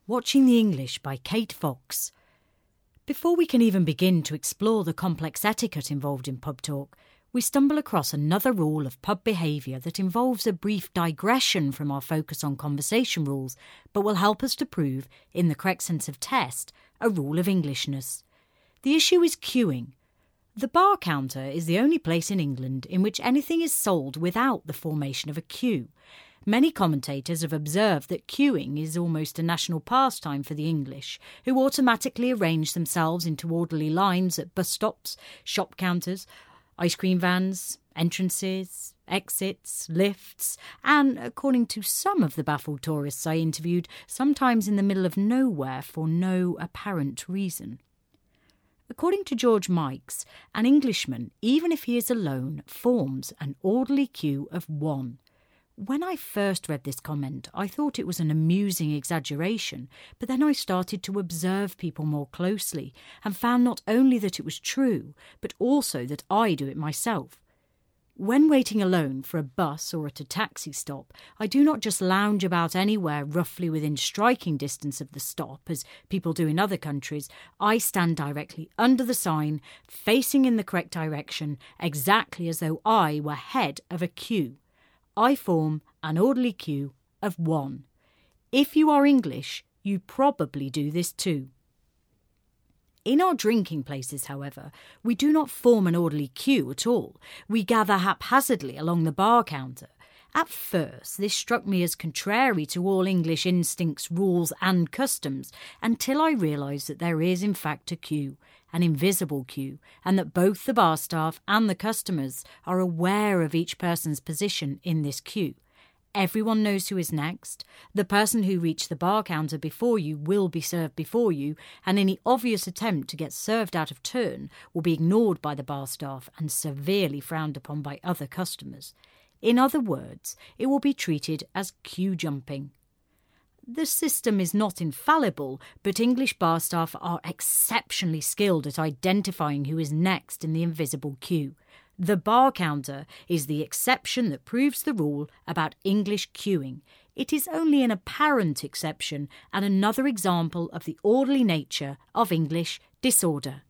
Watching the English by Kate Fox. Before we can even begin to explore the complex etiquette involved in pub talk, we stumble across another rule of pub behaviour that involves a brief digression from our focus on conversation rules, but will help us to prove, in the correct sense of test, a rule of Englishness. The issue is queuing. The bar counter is the only place in England in which anything is sold without the formation of a queue. Many commentators have observed that queuing is almost a national pastime for the English, who automatically arrange themselves into orderly lines at bus stops, shop counters, ice cream vans, entrances, exits, lifts, and, according to some of the baffled tourists I interviewed, sometimes in the middle of nowhere for no apparent reason. According to George Mikes, an Englishman, even if he is alone, forms an orderly queue of one. When I first read this comment, I thought it was an amusing exaggeration, but then I started to observe people more closely and found not only that it was true, but also that I do it myself. When waiting alone for a bus or at a taxi stop, I do not just lounge about anywhere roughly within striking distance of the stop, as people do in other countries. I stand directly under the sign, facing in the correct direction, exactly as though I were head of a queue. I form an orderly queue of one. If you are English, you probably do this too. In our drinking places, however, we do not form an orderly queue at all. We gather haphazardly along the bar counter. At first, this struck me as contrary to all English instincts, rules and customs, until I realised that there is in fact a queue, an invisible queue, and that both the bar staff and the customers are aware of each person's position in this queue. Everyone knows who is next. The person who reached the bar counter before you will be served before you, and any obvious attempt to get served out of turn will be ignored by the bar staff and severely frowned upon by other customers. In other words, it will be treated as queue jumping. The system is not infallible, but English bar staff are exceptionally skilled at identifying who is next in the invisible queue. The bar counter is the exception that proves the rule about English queuing. It is only an apparent exception and another example of the orderly nature of English disorder.